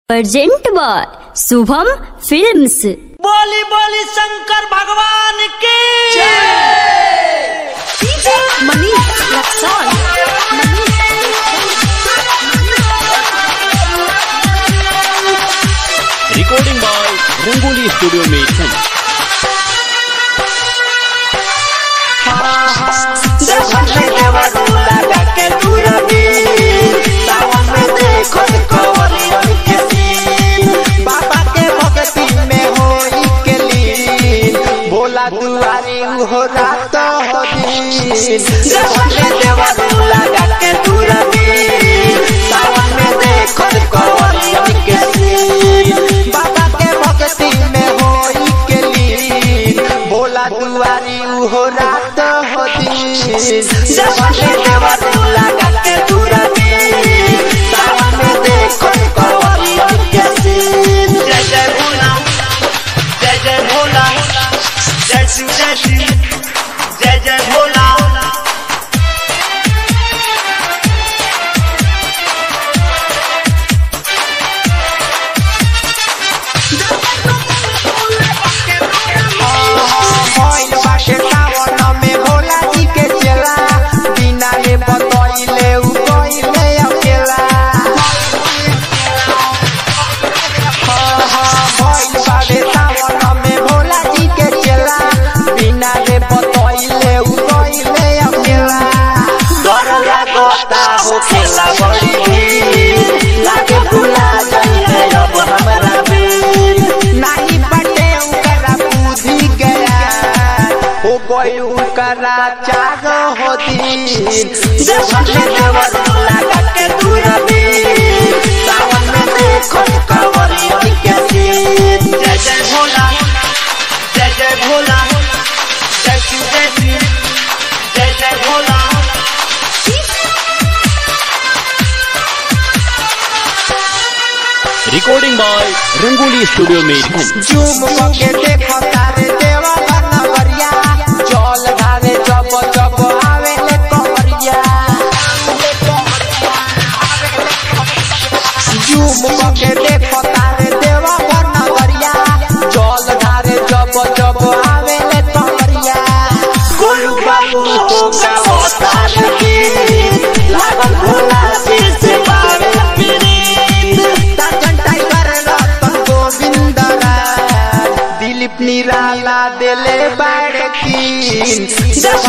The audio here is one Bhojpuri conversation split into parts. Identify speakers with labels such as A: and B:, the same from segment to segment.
A: Present by Shubham films.
B: बोली बोली शंकर भगवान की
C: रिकॉर्डिंग बाय रंगोली स्टूडियो में
B: दुआरी हो रात हो दिन लगा के सावन में देखो कंवरियन के सीन बाबा के भक्ति में होई के लीन भोला दुआरी हो रात हो दिन लगा के सावन में देखो कंवरियन के सीन। जय जय भोला, जय जय भोला, जय शिव जय शिव, जय जय भोला। सावन में भोला जी के चला बिना रे बतइले उ कइले अकेला सावन में भोला जी के चला बिना रे बतइले उ कइले अकेला डर लागता हो खेला बड़ी लागे भुला जाइए अब हमरा भी नहीं बटे उकरा बुद्धि गया हो कोई उकरा चाग हो दिन लगा के सावन में देखो कंवरियन के सीन। जय जय भोला, जय जय भोला, जय शिव जय शिव, जय जय Bhola.
C: Recording by Rangoli studio में
B: झूम के देखो तारे देवा बनवरिया जल धारे जब जब आवे ले कंवरिया झूम के देखो तारे देवा बनवरिया जल धारे जब जब आवे ले कंवरिया गोलू बाबू हो का अवतार की लागल भोला सिर से पावे दिलीप निराला दिले बाड़कीन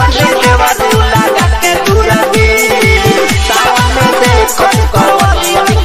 B: लगा के सावन में देखो कंवरियन